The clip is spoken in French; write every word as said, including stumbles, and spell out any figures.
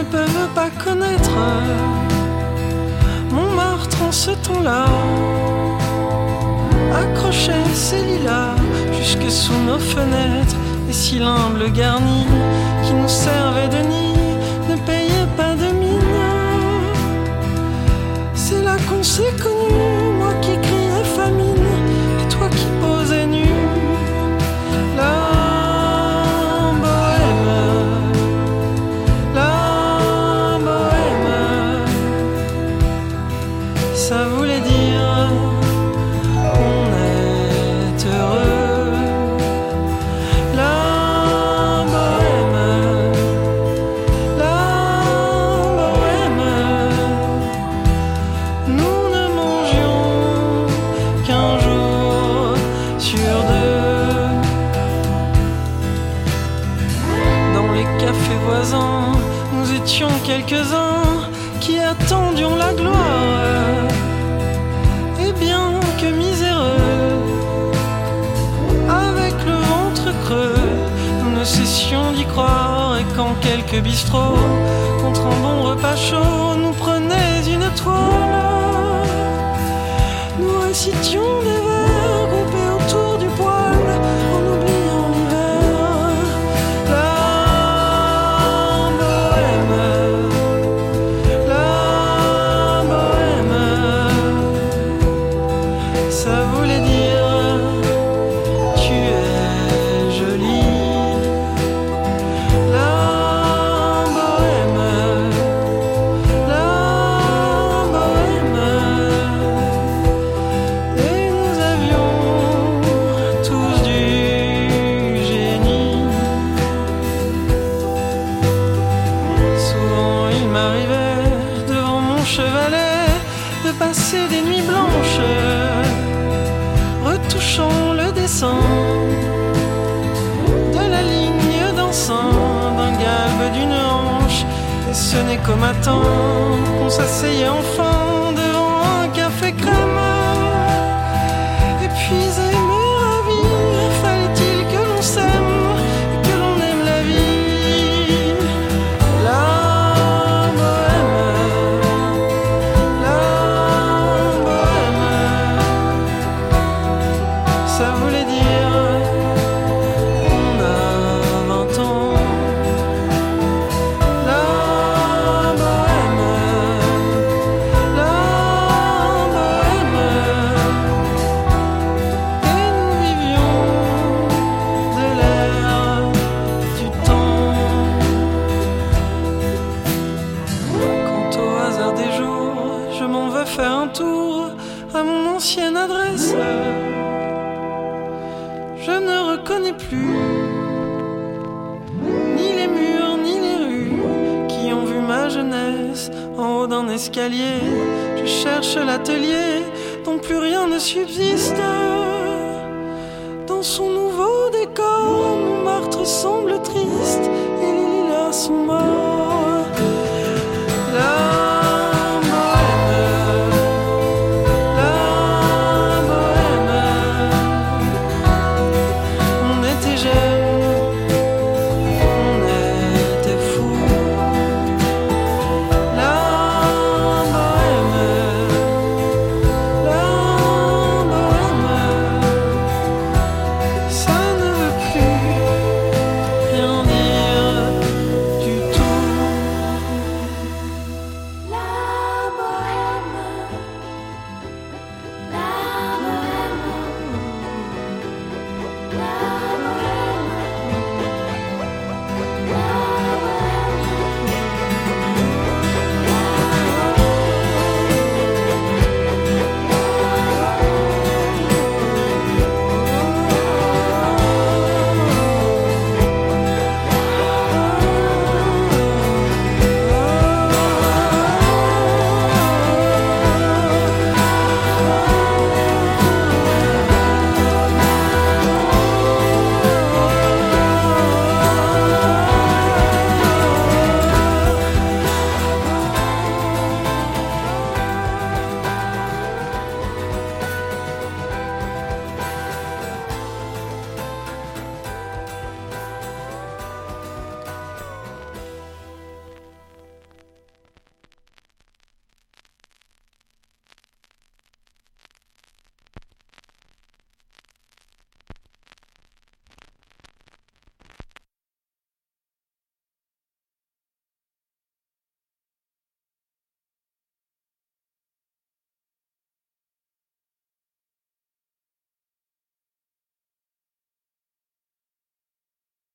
ne peuvent pas connaître Montmartre en ce temps-là. Accrochait ses lilas jusque sous nos fenêtres. Les cylindres garnis qui nous servaient de nid ne payaient pas de mine. C'est là qu'on s'est connus, moi qui criais famine et toi qui posais nu. La bohème, la bohème, ça voulait dire on est heureux. La bohème, la bohème, nous ne mangions qu'un jour sur deux. Dans les cafés voisins, nous étions quelques-uns qui attendions la gloire. Et bien que miséreux, avec le ventre creux, nous ne cessions d'y croire. Et quand quelques bistrots, contre un bon repas chaud, nous prenaient une toile, nous récitions des vers groupés autour du poêle, en oubliant l'hiver. La bohème, la bohème, ça voulait dire tu es jolie. La bohème, la bohème, et nous avions tous du génie. Souvent il m'arrivait devant mon chevalet de passer des nuits blanches retouchant le dessin de la ligne d'enceinte d'un galbe d'une hanche. Et ce n'est qu'au matin qu'on s'asseyait enfin devant un café crème. Épuisé mais ravi, fallait-il que l'on s'aime et que l'on aime la vie. La bohème, la bohème, ça voulait dire on a vingt ans. La bohème, la bohème, et nous vivions de l'air du temps. Quant au hasard des jours, je m'en vais faire un tour à mon ancienne adresse. Je ne reconnais plus ni les murs ni les rues qui ont vu ma jeunesse en haut d'un escalier. Je cherche l'atelier dont plus rien ne subsiste. Dans son nouveau décor, Montmartre semble triste et les lilas sont morts.